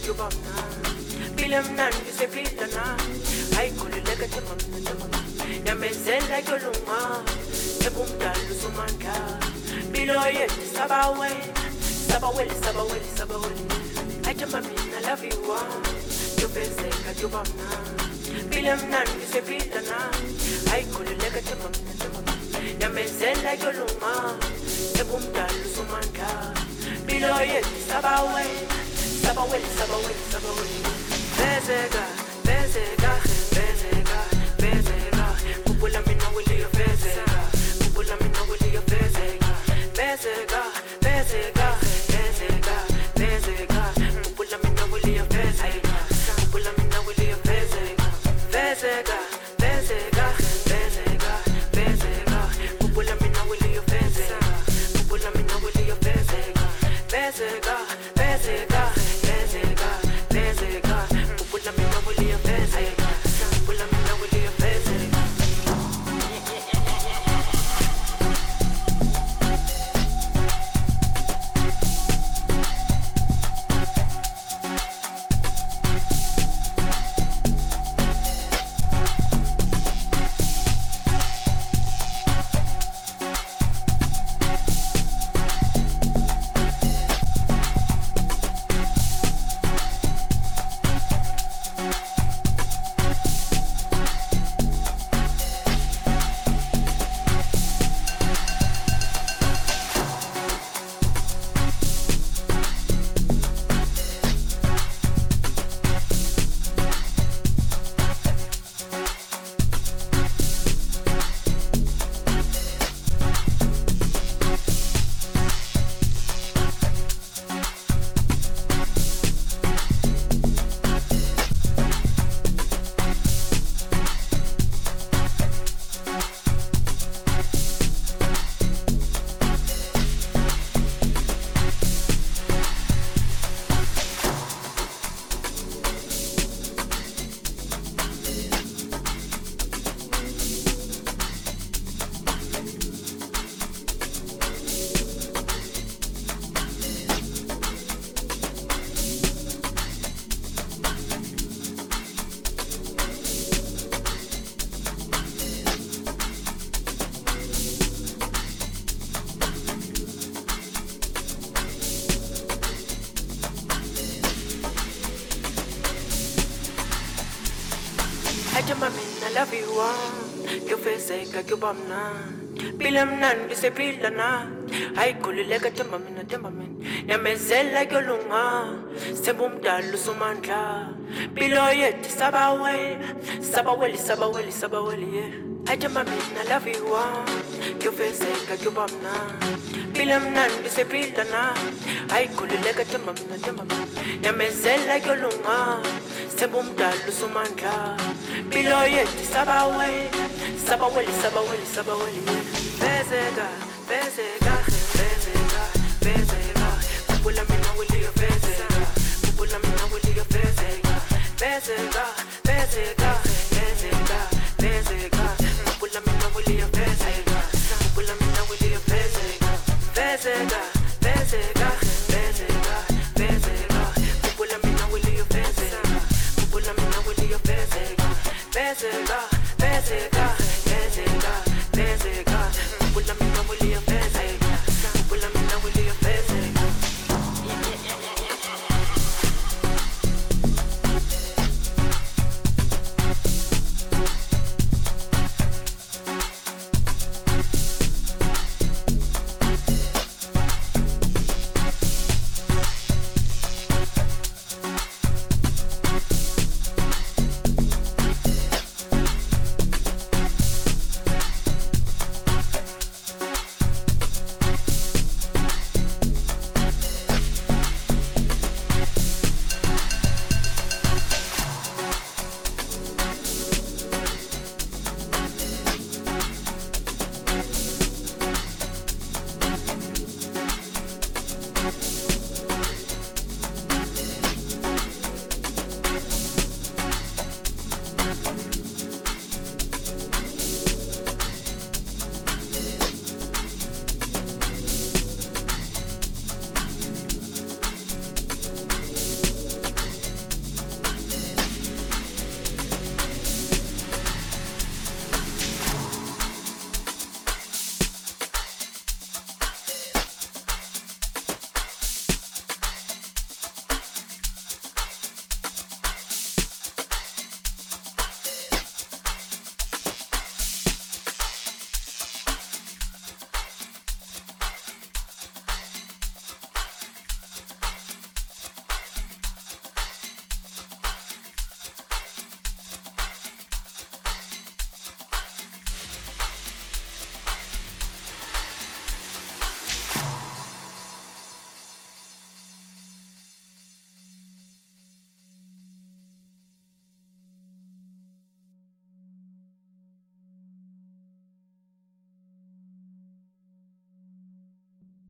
jubana Bilam nan se pitana Ay kululeka tamam Yamezela yolunga Ebumdalu sumanda Biloye sabaweli Ay tamamina la viwa Yobezeka jubana Bilam nan se pitana Ay kululeka tamam Yamezela yolunga Ebumdalu sumanda Biloye sabaweli Bezega Kupula mina wili yo bezega Kupula mina wili yo bezega Bezega Kupula mina wili yo bezega Kupula mina wili yo bezega Bezega Kupula mina wili yo bezega Kupula mina wili yo bezega Bezega Kupula mina wili yo bezega Kupula mina wili yo bezega Ajamamina la viwa Yofezeka yobamna Bilam nan se pilana Ay kululeka tamamina Yamezela yolunga Sebumdalu sumandla Biloyeti sabaweli Ajamamina la viwa Yofezeka yobamna Bilam nan se pilana Ay kululeka tamamina Yamezela yolunga Sebumdalu sumandla Biloyeti sabaweli Bezega Kupula mina wili yo bezega Kupula mina wili yo bezega Bezega